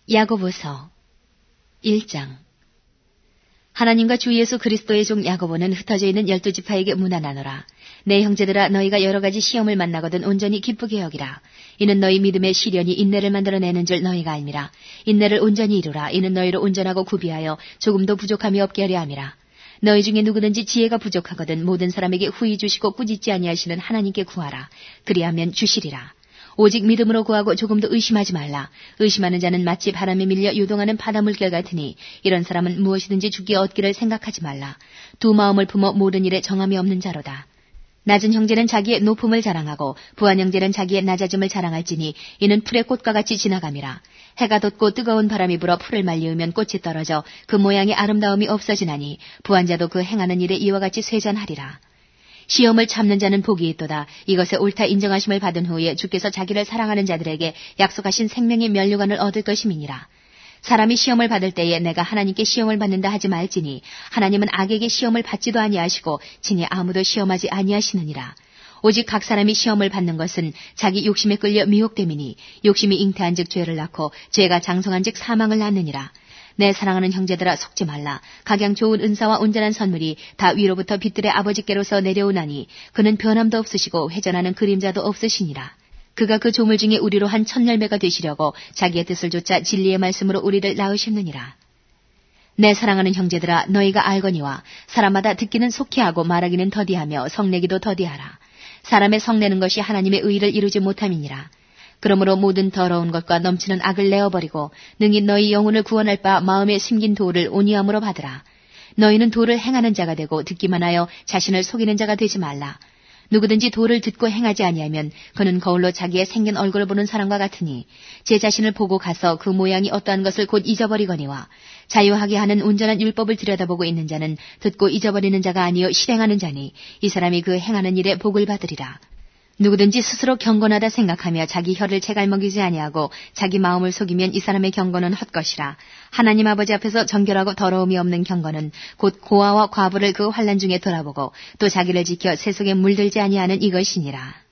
야고보서 1장. 하나님과 주 예수 그리스도의 종 야고보는 흩어져 있는 12지파에게 문안하노라. 내 형제들아, 너희가 여러 가지 시험을 만나거든 온전히 기쁘게 여기라. 이는 너희 믿음의 시련이 인내를 만들어내는 줄 너희가 알미라. 인내를 온전히 이루라. 이는 너희를 온전하고 구비하여 조금도 부족함이 없게 하려 함이라. 너희 중에 누구든지 지혜가 부족하거든 모든 사람에게 후히 주시고 꾸짖지 아니하시는 하나님께 구하라. 그리하면 주시리라. 오직 믿음으로 구하고 조금도 의심하지 말라. 의심하는 자는 마치 바람에 밀려 요동하는 바닷물결 같으니 이런 사람은 무엇이든지 주께 얻기를 생각하지 말라. 두 마음을 품어 모든 일에 정함이 없는 자로다. 낮은 형제는 자기의 높음을 자랑하고 부한 형제는 자기의 낮아짐을 자랑할지니 이는 풀의 꽃과 같이 지나감이라. 해가 돋고 뜨거운 바람이 불어 풀을 말리우면 꽃이 떨어져 그 모양의 아름다움이 없어지나니 부한 자도 그 행하는 일에 이와 같이 쇠잔하리라. 시험을 참는 자는 복이 있도다. 이것에 옳다 인정하심을 받은 후에 주께서 자기를 사랑하는 자들에게 약속하신 생명의 면류관을 얻을 것임이니라. 사람이 시험을 받을 때에 내가 하나님께 시험을 받는다 하지 말지니 하나님은 악에게 시험을 받지도 아니하시고 친히 아무도 시험하지 아니하시느니라. 오직 각 사람이 시험을 받는 것은 자기 욕심에 끌려 미혹됨이니 욕심이 잉태한즉 죄를 낳고 죄가 장성한즉 사망을 낳느니라. 내 사랑하는 형제들아, 속지 말라. 각양 좋은 은사와 온전한 선물이 다 위로부터 빛들의 아버지께로서 내려오나니 그는 변함도 없으시고 회전하는 그림자도 없으시니라. 그가 그 조물 중에 우리로 한 첫 열매가 되시려고 자기의 뜻을 좇아 진리의 말씀으로 우리를 낳으셨느니라. 내 사랑하는 형제들아, 너희가 알거니와 사람마다 듣기는 속히 하고 말하기는 더디하며 성내기도 더디하라. 사람의 성내는 것이 하나님의 의를 이루지 못함이니라. 그러므로 모든 더러운 것과 넘치는 악을 내어버리고 능히 너희 영혼을 구원할 바 마음에 심긴 도를 온유함으로 받으라. 너희는 도를 행하는 자가 되고 듣기만 하여 자신을 속이는 자가 되지 말라. 누구든지 도를 듣고 행하지 아니하면 그는 거울로 자기의 생긴 얼굴을 보는 사람과 같으니 제 자신을 보고 가서 그 모양이 어떠한 것을 곧 잊어버리거니와 자유하게 하는 온전한 율법을 들여다보고 있는 자는 듣고 잊어버리는 자가 아니요 실행하는 자니 이 사람이 그 행하는 일에 복을 받으리라. 누구든지 스스로 경건하다 생각하며 자기 혀를 채갈먹이지 아니하고 자기 마음을 속이면 이 사람의 경건은 헛것이라. 하나님 아버지 앞에서 정결하고 더러움이 없는 경건은 곧 고아와 과부를 그 환난 중에 돌아보고 또 자기를 지켜 세속에 물들지 아니하는 이것이니라.